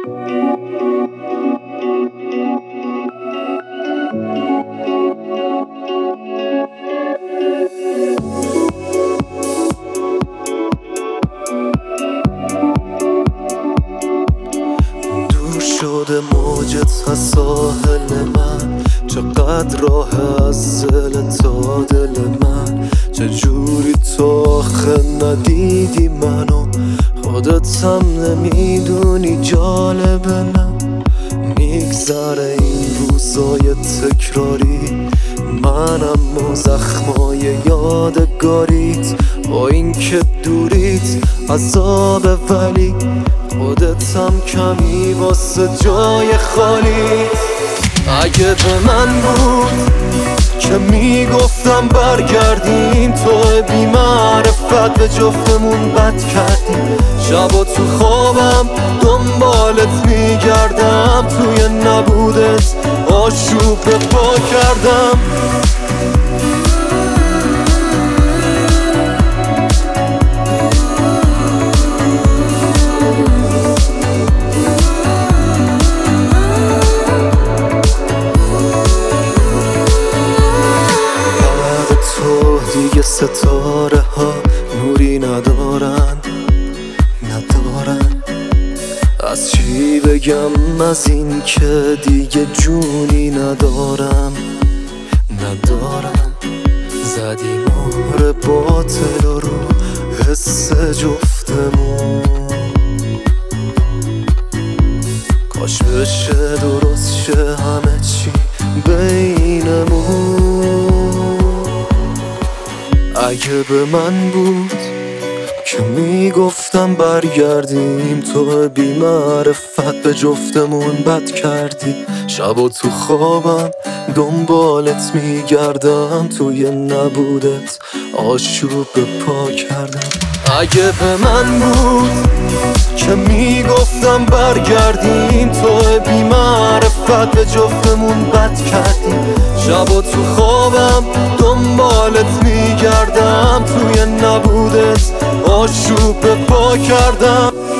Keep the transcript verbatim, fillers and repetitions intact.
دور شده موجت از ساحل من، چقدر راه از دل تا دل من. چجوری تو آخه ندیدی منو، خودت هم نمیدونی جالبه نه. میگذره این روزای تکراری، منم و زخمای یادگاریت. با این که دوریت عذابه، ولی خودت هم کمی واسه جای خالیت. اگه به من بود که میگفتم برگردیم، تو بی معرفت به جفتمون بد کردیم. شبا تو خوابم دنبالت میگردم، توی نبودت آشوب به پا کردم. دیگه ستاره ها نوری ندارن ندارن از چی بگم از این که دیگه جونی ندارم ندارم. زدی مهر باطل رو حس جفتمون، کاش بشه درست شه همه چی بینمون. اگه به من بود که میگفتم برگردیم، تو بی معرفت به جفتمون بد کردی. شبا تو خوابم دنبالت میگردم، توی نبودت آشوب به پا کردم. اگه به من بود که میگفتم برگردیم، تو بی معرفت به جفتمون بد کردی. شبا تو خوابم دنبالت میگردم، توی نبودت آشوب به پا کردم.